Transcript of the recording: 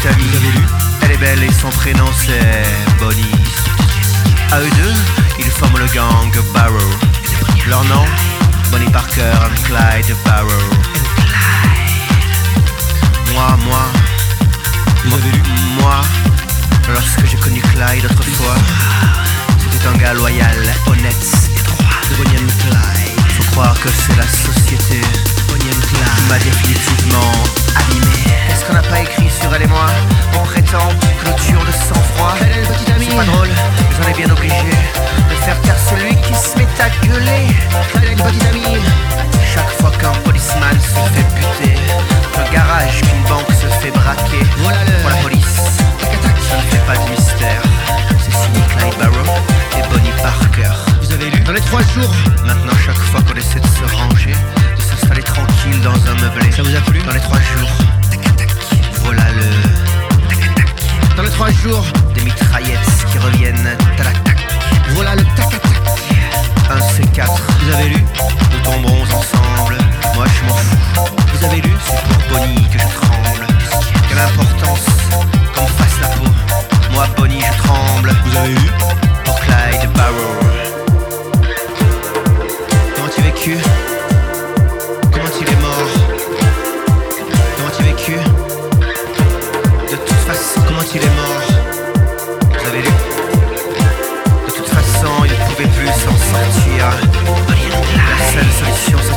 Italie. Vous avez lu? Elle est belle et son prénom c'est Bonnie. À eux deux, ils forment le gang Barrow. Leur nom, Bonnie Parker and Clyde Barrow. Vous avez lu? Moi, lorsque j'ai connu Clyde autrefois, c'était un gars loyal, honnête et droit. De Bonnie and Clyde. Faut croire que c'est la société Bonnie and qui Clyde. m'a définitivement abîmé. Qu'est-ce qu'on n'a pas écrit sur elle et moi? On prétend que nous tuons de sang-froid. Elle est une petite amie. C'est pas drôle, mais on est bien obligé de faire taire celui qui se met à gueuler. Elle est une petite amie. Chaque fois qu'un policeman se fait buter, qu'un garage, qu'une banque se fait braquer, Voilà pour la le... police, ça ne fait pas de mystère. C'est signé Clyde Barrow et Bonnie Parker. Vous avez lu? Dans les 3 jours. Maintenant, chaque fois qu'on essaie de se ranger, de s'installer tranquille dans un meublé, Ça vous a plu? dans les 3 jours, voilà Dans les 3 jours. des mitraillettes qui reviennent, tac-tac. Voilà le tac-tac. Un C4, Vous avez lu? nous tomberons ensemble. Moi je m'en fous, Vous avez lu? c'est pour Bonnie que je tremble. Quelle importance qu'on me fasse la peau. Moi Bonnie je tremble, Vous avez lu? pour Clyde Barrow. Comment tu as vécu? Comment il est mort? Comment tu as vécu? De toute façon, comment il est mort? Vous avez lu? De toute façon, il ne pouvait plus s'en sortir. La seule solution